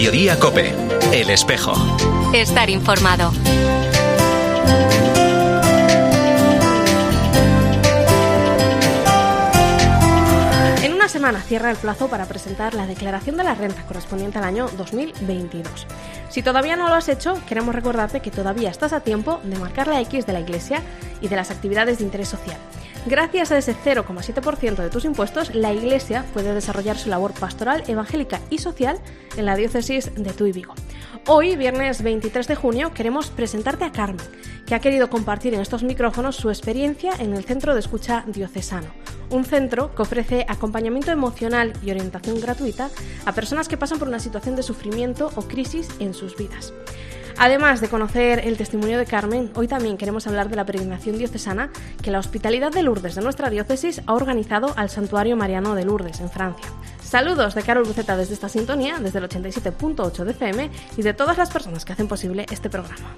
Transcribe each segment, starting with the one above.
Mediodía COPE. El espejo. Estar informado. En una semana cierra el plazo para presentar la declaración de la renta correspondiente al año 2022. Si todavía no lo has hecho, queremos recordarte que todavía estás a tiempo de marcar la X de la Iglesia y de las actividades de interés social. Gracias a ese 0,7% de tus impuestos, la Iglesia puede desarrollar su labor pastoral, evangélica y social en la diócesis de Tuy Vigo. Hoy, viernes 23 de junio, queremos presentarte a Carmen, que ha querido compartir en estos micrófonos su experiencia en el Centro de Escucha Diocesano, un centro que ofrece acompañamiento emocional y orientación gratuita a personas que pasan por una situación de sufrimiento o crisis en sus vidas. Además de conocer el testimonio de Carmen, hoy también queremos hablar de la peregrinación diocesana que la Hospitalidad de Lourdes de nuestra diócesis ha organizado al Santuario Mariano de Lourdes, en Francia. Saludos de Carol Buceta desde esta sintonía, desde el 87.8 de FM y de todas las personas que hacen posible este programa.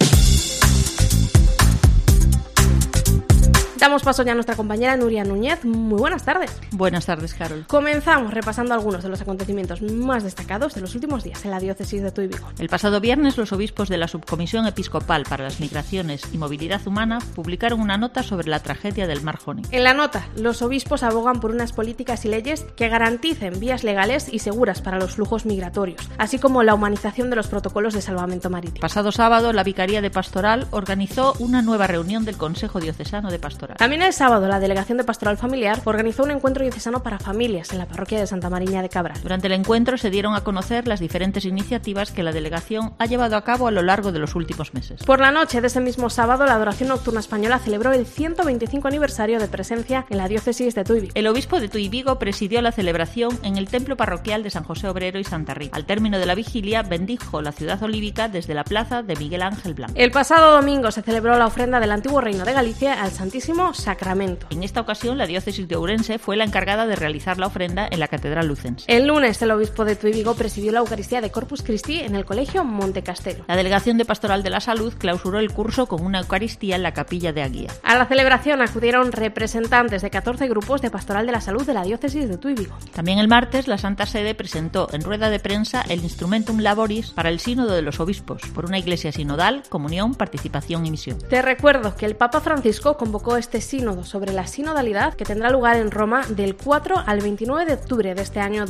Damos paso ya a nuestra compañera Nuria Núñez. Muy buenas tardes. Buenas tardes, Carol. Comenzamos repasando algunos de los acontecimientos más destacados de los últimos días en la diócesis de Tuy Vigo. El pasado viernes, los obispos de la Subcomisión Episcopal para las Migraciones y Movilidad Humana publicaron una nota sobre la tragedia del Mar Jónico. En la nota, los obispos abogan por unas políticas y leyes que garanticen vías legales y seguras para los flujos migratorios, así como la humanización de los protocolos de salvamento marítimo. Pasado sábado, la Vicaría de Pastoral organizó una nueva reunión del Consejo Diocesano de Pastoral. También el sábado, la Delegación de Pastoral Familiar organizó un encuentro diocesano para familias en la parroquia de Santa Mariña de Cabral. Durante el encuentro se dieron a conocer las diferentes iniciativas que la delegación ha llevado a cabo a lo largo de los últimos meses. Por la noche de ese mismo sábado, la Adoración Nocturna Española celebró el 125 aniversario de presencia en la diócesis de Tuy Vigo. El obispo de Tuy Vigo presidió la celebración en el templo parroquial de San José Obrero y Santa Rita. Al término de la vigilia, bendijo la ciudad olívica desde la plaza de Miguel Ángel Blanco. El pasado domingo se celebró la ofrenda del Antiguo Reino de Galicia al Santísimo Sacramento. En esta ocasión, la diócesis de Ourense fue la encargada de realizar la ofrenda en la Catedral Lucense. El lunes, el obispo de Tuy Vigo presidió la Eucaristía de Corpus Christi en el Colegio Montecastelo. La Delegación de Pastoral de la Salud clausuró el curso con una Eucaristía en la Capilla de Aguía. A la celebración acudieron representantes de 14 grupos de Pastoral de la Salud de la diócesis de Tuy Vigo. También el martes, la Santa Sede presentó en rueda de prensa el Instrumentum Laboris para el Sínodo de los Obispos, por una iglesia sinodal, comunión, participación y misión. Te recuerdo que el Papa Francisco convocó este sínodo sobre la sinodalidad que tendrá lugar en Roma del 4 al 29 de octubre de este año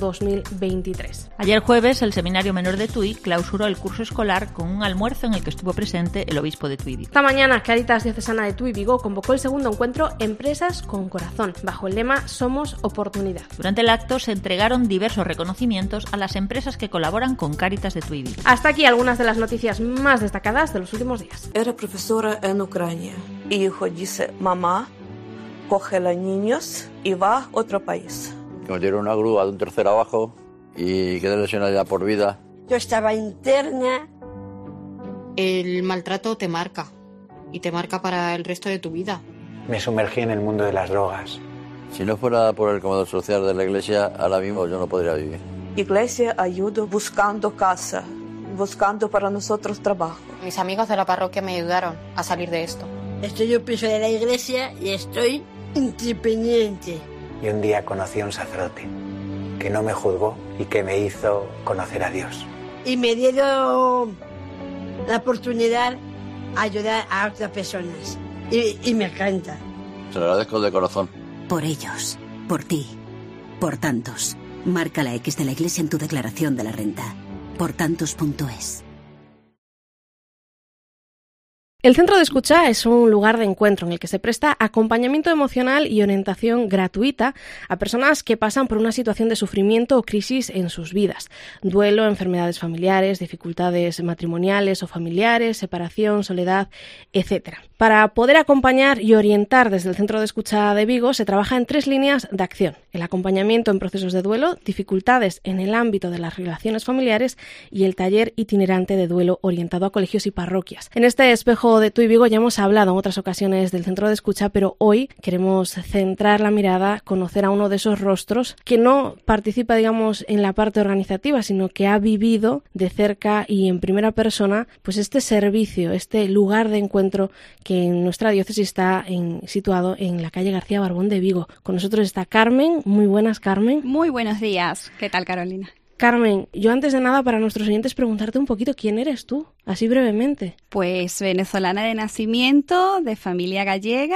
2023. Ayer jueves, el Seminario Menor de Tuy clausuró el curso escolar con un almuerzo en el que estuvo presente el obispo de Tuy Vigo. Esta mañana, Cáritas Diocesana de Tuy Vigo convocó el segundo encuentro Empresas con Corazón, bajo el lema Somos Oportunidad. Durante el acto se entregaron diversos reconocimientos a las empresas que colaboran con Cáritas de Tuy Vigo. Hasta aquí algunas de las noticias más destacadas de los últimos días. Era profesora en Ucrania. Hijo dice, mamá, coge a los niños y va a otro país. Me metieron una grúa de un tercero abajo y quedé lesionada ya por vida. Yo estaba interna. El maltrato te marca y te marca para el resto de tu vida. Me sumergí en el mundo de las drogas. Si no fuera por el comedor social de la iglesia, ahora mismo yo no podría vivir. Iglesia ayuda buscando casa, buscando para nosotros trabajo. Mis amigos de la parroquia me ayudaron a salir de esto. Estoy un piso de la iglesia y estoy independiente. Y un día conocí a un sacerdote que no me juzgó y que me hizo conocer a Dios. Y me dieron la oportunidad de ayudar a otras personas. Y me encanta. Se lo agradezco de corazón. Por ellos, por ti, por tantos. Marca la X de la Iglesia en tu declaración de la renta. Portantos.es. El Centro de Escucha es un lugar de encuentro en el que se presta acompañamiento emocional y orientación gratuita a personas que pasan por una situación de sufrimiento o crisis en sus vidas. Duelo, enfermedades familiares, dificultades matrimoniales o familiares, separación, soledad, etc. Para poder acompañar y orientar desde el Centro de Escucha de Vigo se trabaja en 3 líneas de acción: el acompañamiento en procesos de duelo, dificultades en el ámbito de las relaciones familiares y el taller itinerante de duelo orientado a colegios y parroquias. En este espejo de Tuy Vigo ya hemos hablado en otras ocasiones del Centro de Escucha, pero hoy queremos centrar la mirada, conocer a uno de esos rostros que no participa, digamos, en la parte organizativa, sino que ha vivido de cerca y en primera persona pues este servicio, este lugar de encuentro que en nuestra diócesis está situado en la calle García Barbón de Vigo. Con nosotros está Carmen. Muy buenas, Carmen. Muy buenos días. ¿Qué tal, Carolina? Carmen, yo antes de nada para nuestros oyentes preguntarte un poquito quién eres tú, así brevemente. Pues venezolana de nacimiento, de familia gallega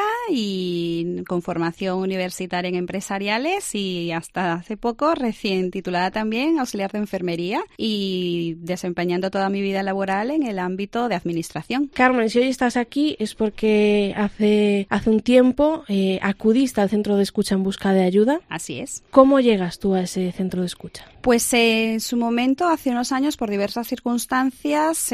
y con formación universitaria en empresariales y hasta hace poco recién titulada también auxiliar de enfermería y desempeñando toda mi vida laboral en el ámbito de administración. Carmen, si hoy estás aquí es porque hace un tiempo acudiste al centro de escucha en busca de ayuda. Así es. ¿Cómo llegas tú a ese centro de escucha? Pues en su momento, hace unos años, por diversas circunstancias,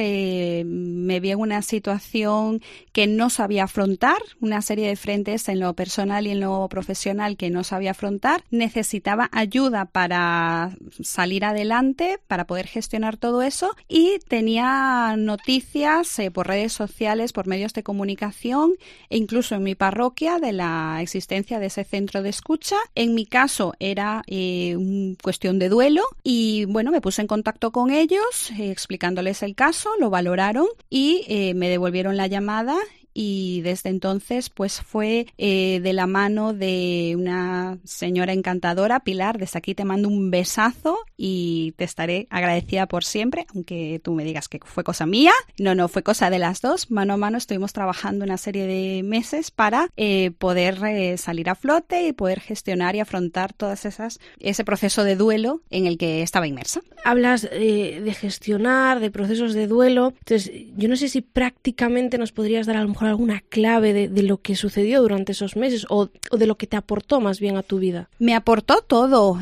me vi en una situación que no sabía afrontar, una serie de frentes en lo personal y en lo profesional que no sabía afrontar. Necesitaba ayuda para salir adelante, para poder gestionar todo eso y tenía noticias por redes sociales, por medios de comunicación e incluso en mi parroquia de la existencia de ese centro de escucha. En mi caso era cuestión de duelo y bueno, me puse en contacto con ellos explicándoles el caso, lo valoraron y me devolvieron la llamada. Y desde entonces pues fue de la mano de una señora encantadora, Pilar, desde aquí te mando un besazo y te estaré agradecida por siempre, aunque tú me digas que fue cosa mía. No, fue cosa de las dos. Mano a mano estuvimos trabajando una serie de meses para poder salir a flote y poder gestionar y afrontar ese proceso de duelo en el que estaba inmersa. Hablas de gestionar, de procesos de duelo. Entonces, yo no sé si prácticamente nos podrías dar a lo mejor alguna clave de lo que sucedió durante esos meses o de lo que te aportó más bien a tu vida. Me aportó todo.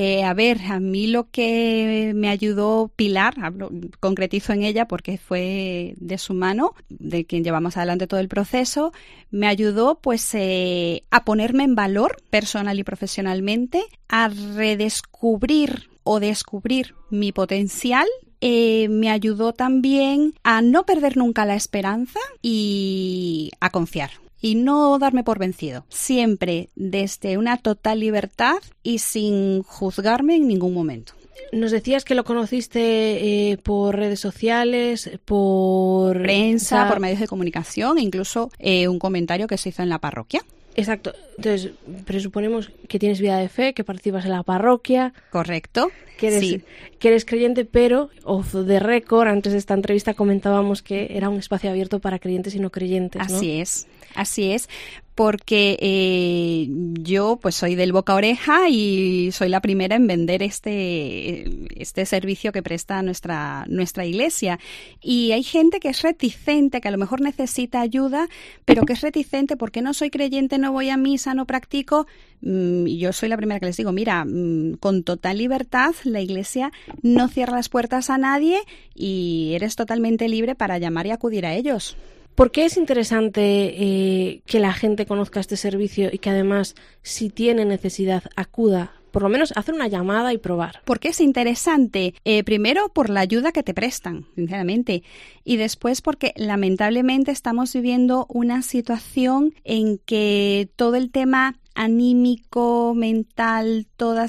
A mí lo que me ayudó Pilar, concretizo en ella porque fue de su mano, de quien llevamos adelante todo el proceso, me ayudó pues a ponerme en valor personal y profesionalmente, a redescubrir o descubrir mi potencial. Me ayudó también a no perder nunca la esperanza y a confiar y no darme por vencido, siempre desde una total libertad y sin juzgarme en ningún momento. Nos decías que lo conociste por redes sociales, por prensa, por medios de comunicación e incluso un comentario que se hizo en la parroquia. Exacto. Entonces, presuponemos que tienes vida de fe, que participas en la parroquia. Correcto. Que eres creyente, pero off the record, antes de esta entrevista comentábamos que era un espacio abierto para creyentes y no creyentes, ¿no? Así es, porque yo pues soy del boca a oreja y soy la primera en vender este servicio que presta nuestra iglesia. Y hay gente que es reticente, que a lo mejor necesita ayuda, pero que es reticente porque no soy creyente, no voy a misa, no practico. Yo soy la primera que les digo, mira, con total libertad, la iglesia no cierra las puertas a nadie y eres totalmente libre para llamar y acudir a ellos. ¿Por qué es interesante que la gente conozca este servicio y que además, si tiene necesidad, acuda? Por lo menos hacer una llamada y probar. ¿Por qué es interesante? Primero, por la ayuda que te prestan, sinceramente. Y después, porque lamentablemente estamos viviendo una situación en que todo el tema anímico, mental,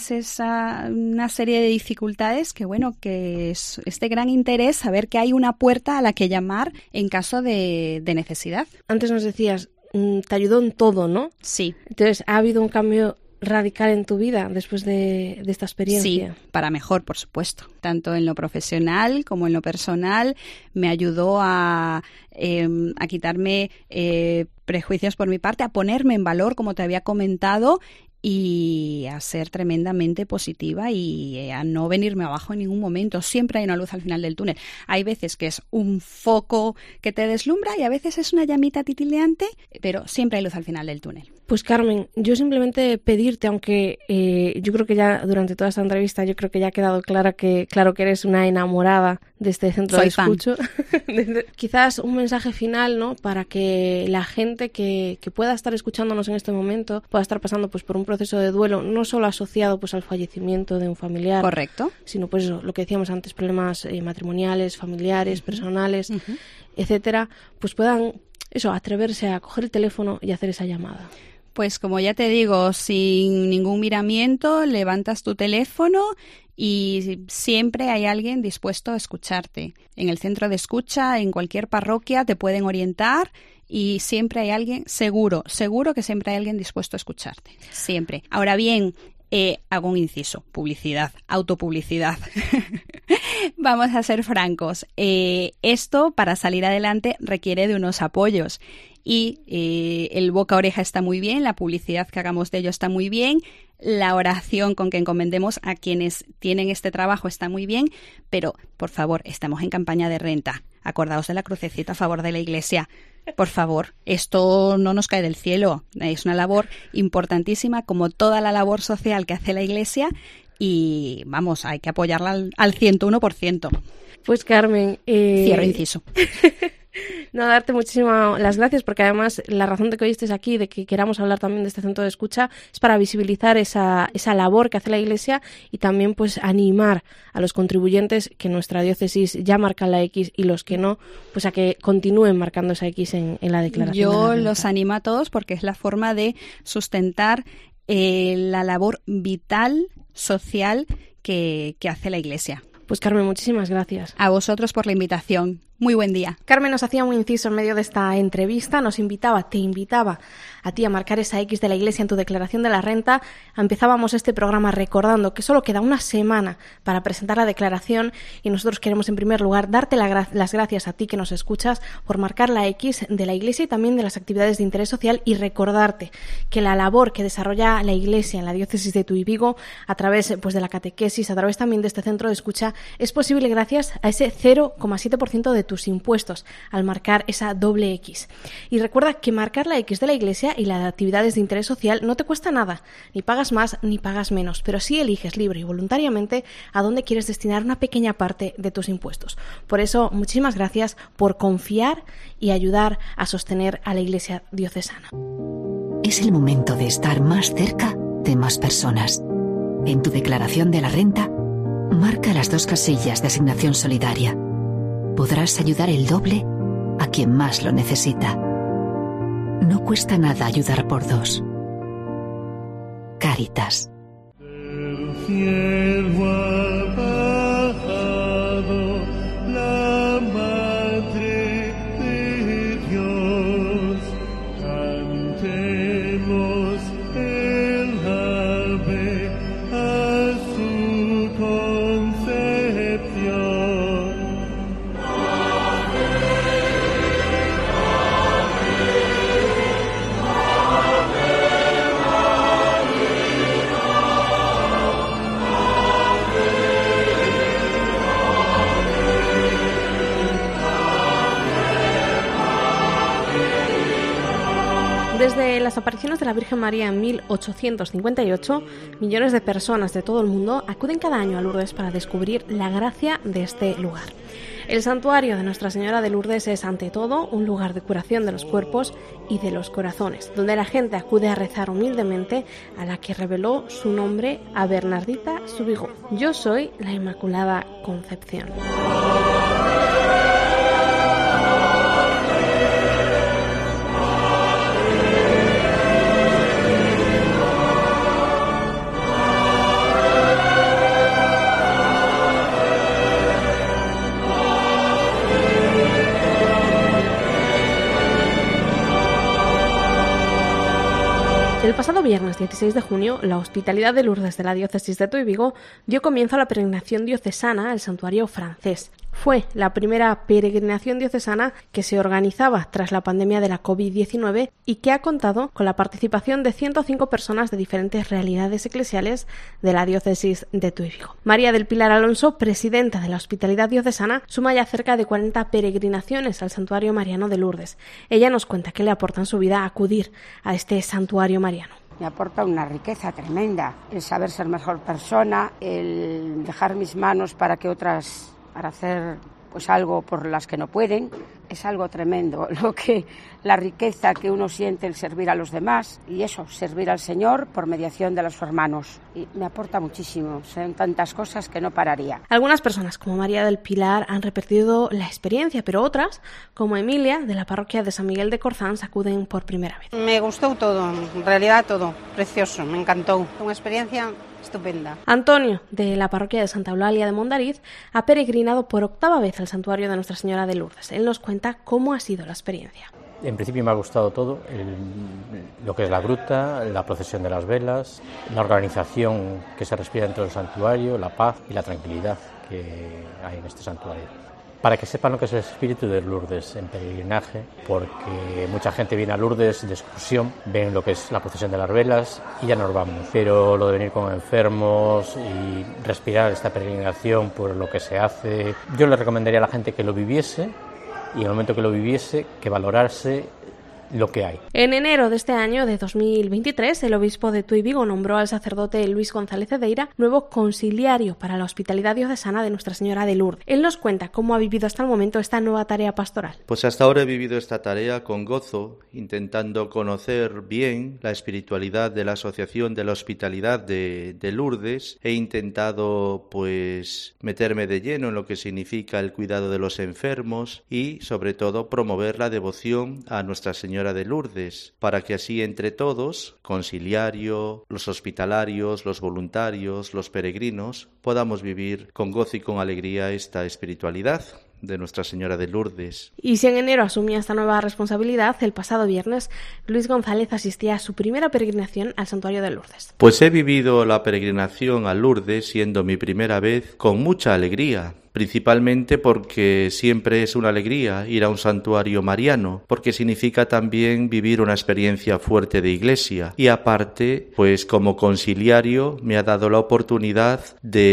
una serie de dificultades que es de gran interés saber que hay una puerta a la que llamar en caso de necesidad. Antes nos decías, te ayudó en todo, ¿no? Sí. Entonces, ¿ha habido un cambio radical en tu vida después de esta experiencia? Sí, para mejor, por supuesto. Tanto en lo profesional como en lo personal me ayudó a quitarme prejuicios por mi parte, a ponerme en valor, como te había comentado, y a ser tremendamente positiva y a no venirme abajo en ningún momento. Siempre hay una luz al final del túnel. Hay veces que es un foco que te deslumbra y a veces es una llamita titileante, pero siempre hay luz al final del túnel. Pues Carmen, yo simplemente pedirte, aunque yo creo que ya durante toda esta entrevista yo creo que ya ha quedado claro que eres una enamorada de este centro de escucha. Quizás un mensaje final, ¿no? Para que la gente que pueda estar escuchándonos en este momento pueda estar pasando pues por un proceso de duelo, no solo asociado pues al fallecimiento de un familiar. Correcto. Sino pues eso, lo que decíamos antes, problemas matrimoniales, familiares, personales, etcétera, pues puedan atreverse a coger el teléfono y hacer esa llamada. Pues como ya te digo, sin ningún miramiento, levantas tu teléfono y siempre hay alguien dispuesto a escucharte. En el centro de escucha, en cualquier parroquia, te pueden orientar y siempre hay alguien, seguro que siempre hay alguien dispuesto a escucharte. Siempre. Ahora bien, Hago un inciso, publicidad, autopublicidad. Vamos a ser francos. Esto, para salir adelante, requiere de unos apoyos. Y el boca a oreja está muy bien, la publicidad que hagamos de ello está muy bien, la oración con que encomendemos a quienes tienen este trabajo está muy bien, pero, por favor, estamos en campaña de renta. Acordaos de la crucecita a favor de la Iglesia. Por favor, esto no nos cae del cielo. Es una labor importantísima, como toda la labor social que hace la Iglesia, y vamos, hay que apoyarla al 101%. Pues Carmen... Cierro inciso. No, darte muchísimas las gracias, porque además la razón de que hoy estés aquí, de que queramos hablar también de este centro de escucha, es para visibilizar esa labor que hace la Iglesia y también pues animar a los contribuyentes que nuestra diócesis ya marcan la X y los que no, pues a que continúen marcando esa X en la declaración. Yo los animo a todos porque es la forma de sustentar la labor vital, social que hace la Iglesia. Pues Carmen, muchísimas gracias. A vosotros por la invitación. Muy buen día. Carmen nos hacía un inciso en medio de esta entrevista, te invitaba a ti a marcar esa X de la Iglesia en tu declaración de la renta. Empezábamos este programa recordando que solo queda una semana para presentar la declaración y nosotros queremos en primer lugar darte las gracias a ti que nos escuchas por marcar la X de la Iglesia y también de las actividades de interés social, y recordarte que la labor que desarrolla la Iglesia en la diócesis de Tuy Vigo a través pues de la catequesis, a través también de este centro de escucha, es posible gracias a ese 0,7% de tus impuestos al marcar esa doble X. Y recuerda que marcar la X de la Iglesia y las actividades de interés social no te cuesta nada, ni pagas más ni pagas menos, pero sí eliges libre y voluntariamente a dónde quieres destinar una pequeña parte de tus impuestos. Por eso, muchísimas gracias por confiar y ayudar a sostener a la Iglesia diocesana. Es el momento de estar más cerca de más personas. En tu declaración de la renta, marca las 2 casillas de asignación solidaria. Podrás ayudar el doble a quien más lo necesita. No cuesta nada ayudar por 2. Cáritas. El cielo ha bajado, la Madre de Dios. Cantemos el ave a su concepción. Desde las apariciones de la Virgen María en 1858, millones de personas de todo el mundo acuden cada año a Lourdes para descubrir la gracia de este lugar. El santuario de Nuestra Señora de Lourdes es, ante todo, un lugar de curación de los cuerpos y de los corazones, donde la gente acude a rezar humildemente a la que reveló su nombre a Bernardita Subigó. Yo soy la Inmaculada Concepción. El pasado viernes 16 de junio, la Hospitalidad de Lourdes de la diócesis de Tuy Vigo dio comienzo a la peregrinación diocesana al santuario francés. Fue la primera peregrinación diocesana que se organizaba tras la pandemia de la COVID-19 y que ha contado con la participación de 105 personas de diferentes realidades eclesiales de la diócesis de Tuy Vigo. María del Pilar Alonso, presidenta de la Hospitalidad diocesana, suma ya cerca de 40 peregrinaciones al santuario mariano de Lourdes. Ella nos cuenta qué le aporta en su vida acudir a este santuario mariano. Me aporta una riqueza tremenda, el saber ser mejor persona, el dejar mis manos para que otras, para hacer pues algo por las que no pueden, es algo tremendo, la riqueza que uno siente el servir a los demás y eso, servir al Señor por mediación de los hermanos. Y me aporta muchísimo, son tantas cosas que no pararía. Algunas personas, como María del Pilar, han repetido la experiencia, pero otras, como Emilia, de la parroquia de San Miguel de Corzans, acuden por primera vez. Me gustó todo, en realidad todo, precioso, me encantó, una experiencia estupenda. Antonio, de la parroquia de Santa Eulalia de Mondariz, ha peregrinado por 8ª vez al santuario de Nuestra Señora de Lourdes. Él nos cuenta cómo ha sido la experiencia. En principio me ha gustado todo, lo que es la gruta, la procesión de las velas, la organización que se respira dentro del santuario, la paz y la tranquilidad que hay en este santuario. Para que sepan lo que es el espíritu de Lourdes en peregrinaje, porque mucha gente viene a Lourdes de excursión, ven lo que es la procesión de las velas y ya nos vamos. Pero lo de venir con enfermos y respirar esta peregrinación por lo que se hace, yo le recomendaría a la gente que lo viviese y en el momento que lo viviese, que valorase lo que hay. En enero de este año de 2023, el obispo de Tuy Vigo nombró al sacerdote Luis González Cedeira nuevo conciliario para la hospitalidad diocesana de Nuestra Señora de Lourdes. Él nos cuenta cómo ha vivido hasta el momento esta nueva tarea pastoral. Pues hasta ahora he vivido esta tarea con gozo, intentando conocer bien la espiritualidad de la Asociación de la Hospitalidad de Lourdes. He intentado pues meterme de lleno en lo que significa el cuidado de los enfermos y sobre todo promover la devoción a Nuestra Señora de Lourdes, para que así entre todos, conciliario, los hospitalarios, los voluntarios, los peregrinos, podamos vivir con gozo y con alegría esta espiritualidad de Nuestra Señora de Lourdes. Y si en enero asumía esta nueva responsabilidad, el pasado viernes Luis González asistía a su primera peregrinación al Santuario de Lourdes. Pues he vivido la peregrinación a Lourdes, siendo mi primera vez, con mucha alegría. Principalmente porque siempre es una alegría ir a un santuario mariano, porque significa también vivir una experiencia fuerte de iglesia. Y aparte, pues como conciliario me ha dado la oportunidad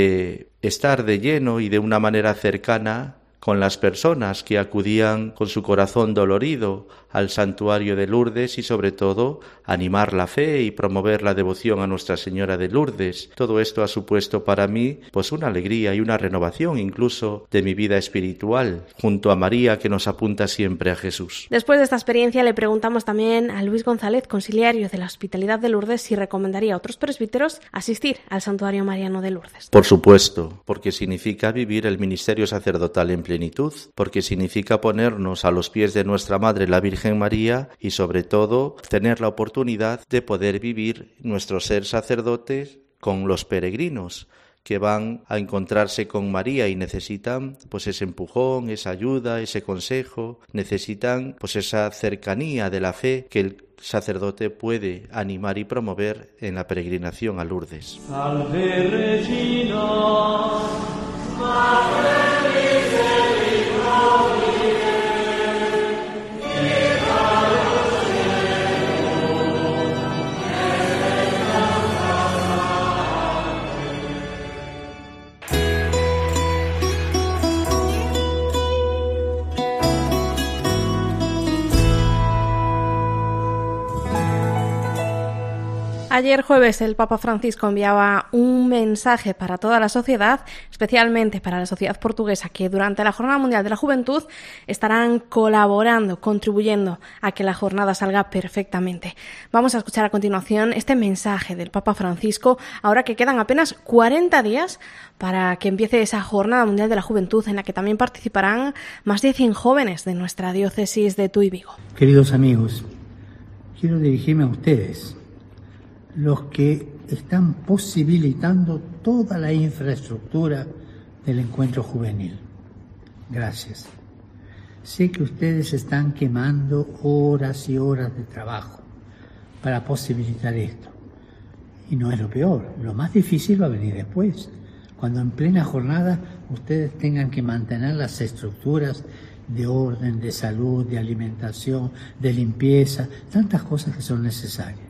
de estar de lleno y de una manera cercana con las personas que acudían con su corazón dolorido al santuario de Lourdes y sobre todo animar la fe y promover la devoción a Nuestra Señora de Lourdes. Todo esto ha supuesto para mí pues una alegría y una renovación incluso de mi vida espiritual junto a María, que nos apunta siempre a Jesús. Después de esta experiencia le preguntamos también a Luis González, conciliario de la Hospitalidad de Lourdes, si recomendaría a otros presbíteros asistir al Santuario Mariano de Lourdes. Por supuesto, porque significa vivir el ministerio sacerdotal en plenitud, porque significa ponernos a los pies de nuestra Madre la Virgen María y sobre todo tener la oportunidad de poder vivir nuestro ser sacerdotes con los peregrinos que van a encontrarse con María y necesitan pues ese empujón, esa ayuda, ese consejo, necesitan pues esa cercanía de la fe que el sacerdote puede animar y promover en la peregrinación a Lourdes. Salve Regina, Madre Ayer jueves el Papa Francisco enviaba un mensaje para toda la sociedad, especialmente para la sociedad portuguesa, que durante la Jornada Mundial de la Juventud estarán colaborando, contribuyendo a que la jornada salga perfectamente. Vamos a escuchar a continuación este mensaje del Papa Francisco, ahora que quedan apenas 40 días para que empiece esa Jornada Mundial de la Juventud, en la que también participarán más de 100 jóvenes de nuestra diócesis de Tuy Vigo. Queridos amigos, quiero dirigirme a ustedes, los que están posibilitando toda la infraestructura del encuentro juvenil. Gracias. Sé que ustedes están quemando horas y horas de trabajo para posibilitar esto. Y no es lo peor, lo más difícil va a venir después, cuando en plena jornada ustedes tengan que mantener las estructuras de orden, de salud, de alimentación, de limpieza, tantas cosas que son necesarias.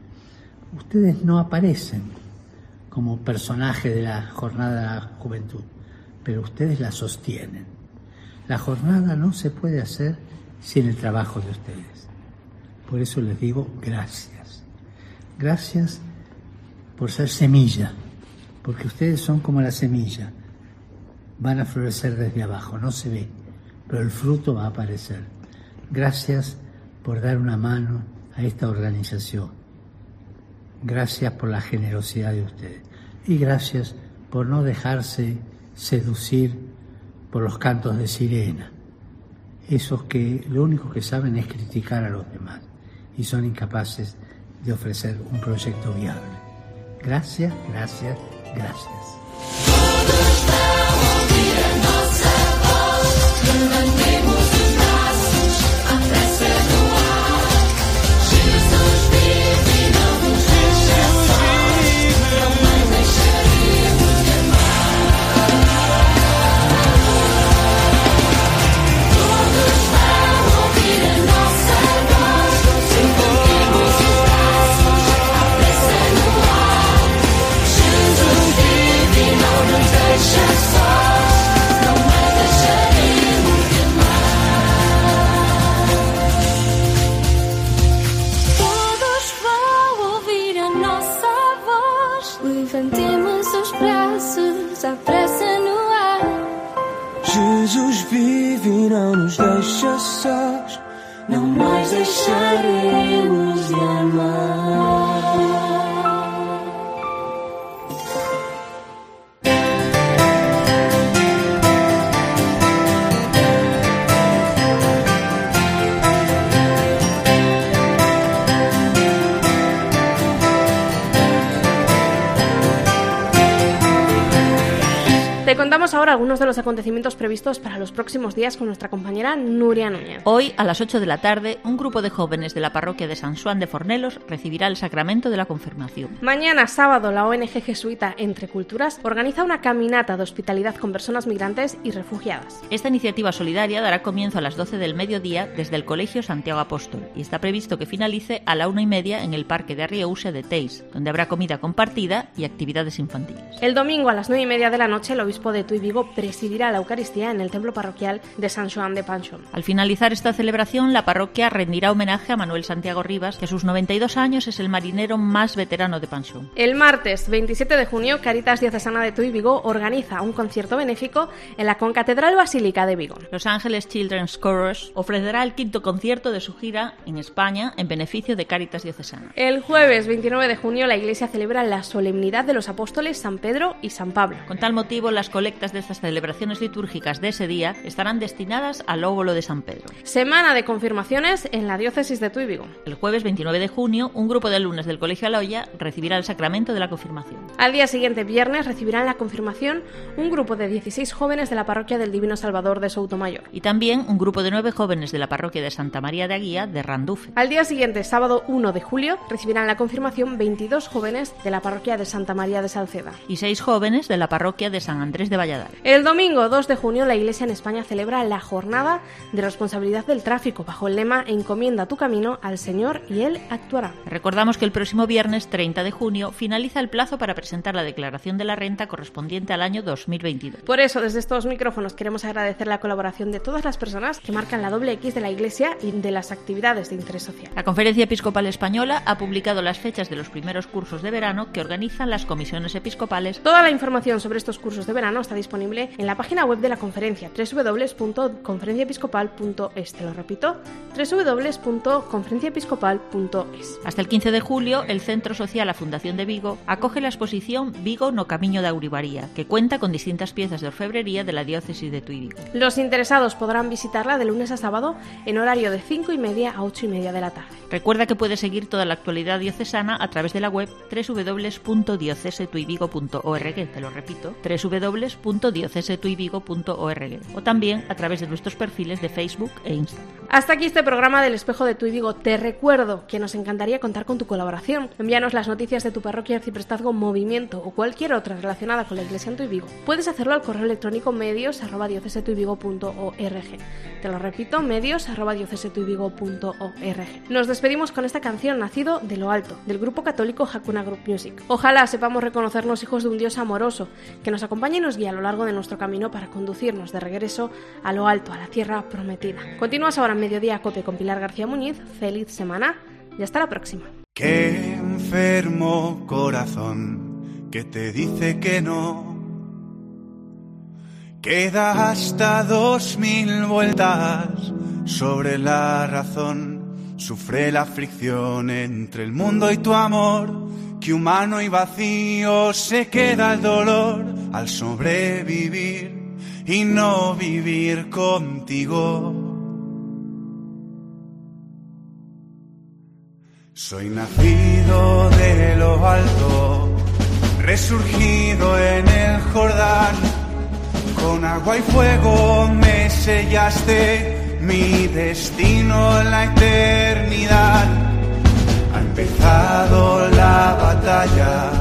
Ustedes no aparecen como personajes de la Jornada de la Juventud, pero ustedes la sostienen. La jornada no se puede hacer sin el trabajo de ustedes. Por eso les digo gracias. Gracias por ser semilla, porque ustedes son como la semilla. Van a florecer desde abajo, no se ve, pero el fruto va a aparecer. Gracias por dar una mano a esta organización. Gracias por la generosidad de ustedes y gracias por no dejarse seducir por los cantos de sirena, esos que lo único que saben es criticar a los demás y son incapaces de ofrecer un proyecto viable. Gracias, gracias, gracias. Levantemos os braços, a festa no ar. sentimos os braços à pressa no ar. Jesus vive e não nos deixa sós, não mais deixaremos de amar. Te contamos ahora algunos de los acontecimientos previstos para los próximos días con nuestra compañera Nuria Núñez. Hoy, a las 8 de la tarde, un grupo de jóvenes de la parroquia de San Juan de Fornelos recibirá el sacramento de la confirmación. Mañana, sábado, la ONG jesuita Entre Culturas organiza una caminata de hospitalidad con personas migrantes y refugiadas. Esta iniciativa solidaria dará comienzo a las 12 del mediodía desde el Colegio Santiago Apóstol y está previsto que finalice a la 1:30 en el Parque de Arrieusa de Teis, donde habrá comida compartida y actividades infantiles. El domingo a las 9:30 de la noche, el obispo de Tui Vigo presidirá la Eucaristía en el templo parroquial de San Joan de Panchón. Al finalizar esta celebración, la parroquia rendirá homenaje a Manuel Santiago Rivas, que a sus 92 años es el marinero más veterano de Panchón. El martes 27 de junio, Caritas Diocesana de Tui Vigo organiza un concierto benéfico en la Concatedral Basílica de Vigo. Los Ángeles Children's Chorus ofrecerá el 5º concierto de su gira en España en beneficio de Caritas Diocesana. El jueves 29 de junio, la Iglesia celebra la solemnidad de los apóstoles San Pedro y San Pablo. Con tal motivo, las colectas de estas celebraciones litúrgicas de ese día estarán destinadas al óvulo de San Pedro. Semana de confirmaciones en la diócesis de Tui Vigo. El jueves 29 de junio, un grupo de alumnos del Colegio Aloya recibirá el sacramento de la confirmación. Al día siguiente, viernes, recibirán la confirmación un grupo de 16 jóvenes de la parroquia del Divino Salvador de Soutomayor. Y también un grupo de 9 jóvenes de la parroquia de Santa María de Aguía de Randufe. Al día siguiente, sábado 1 de julio, recibirán la confirmación 22 jóvenes de la parroquia de Santa María de Salceda. Y 6 jóvenes de la parroquia de San Andrés de Valladares. El domingo 2 de junio, la Iglesia en España celebra la Jornada de Responsabilidad del Tráfico bajo el lema Encomienda tu camino al Señor y Él actuará. Recordamos que el próximo viernes 30 de junio finaliza el plazo para presentar la declaración de la renta correspondiente al año 2022. Por eso, desde estos micrófonos queremos agradecer la colaboración de todas las personas que marcan la doble X de la Iglesia y de las actividades de interés social. La Conferencia Episcopal Española ha publicado las fechas de los primeros cursos de verano que organizan las comisiones episcopales. Toda la información sobre estos cursos de verano está disponible en la página web de la conferencia, www.conferenciaepiscopal.es. Te lo repito, www.conferenciaepiscopal.es. Hasta el 15 de julio, el Centro Social La Fundación de Vigo acoge la exposición Vigo no Camiño da Uribaría, que cuenta con distintas piezas de orfebrería de la diócesis de Tui Vigo. Los interesados podrán visitarla de lunes a sábado en horario de 5:30 a 8:30 de la tarde. Recuerda que puedes seguir toda la actualidad diocesana a través de la web www.diocesetuivigo.org. Te lo repito, www.diocesetuivigo.org, o también a través de nuestros perfiles de Facebook e Instagram. Hasta aquí este programa del Espejo de Tui Vigo. Te recuerdo que nos encantaría contar con tu colaboración. Envíanos las noticias de tu parroquia, arciprestazgo, movimiento o cualquier otra relacionada con la Iglesia en Tui Vigo. Puedes hacerlo al correo electrónico medios@diocesetuivigo.org. Te lo repito, medios@diocesetuivigo.org. Nos despedimos con esta canción, Nacido de lo Alto, del grupo católico Hakuna Group Music. Ojalá sepamos reconocernos hijos de un Dios amoroso, que nos acompañe y nos guíe a lo largo de nuestro camino para conducirnos de regreso a lo alto, a la tierra prometida. Continúas ahora en Mediodía Cope con Pilar García Muñiz. Feliz semana y hasta la próxima. Qué enfermo corazón que te dice que no, que da hasta 2000 vueltas sobre la razón, sufre la fricción entre el mundo y tu amor, que humano y vacío se queda el dolor al sobrevivir y no vivir contigo. Soy nacido de lo alto, resurgido en el Jordán, con agua y fuego me sellaste mi destino en la eternidad. Ha empezado la batalla,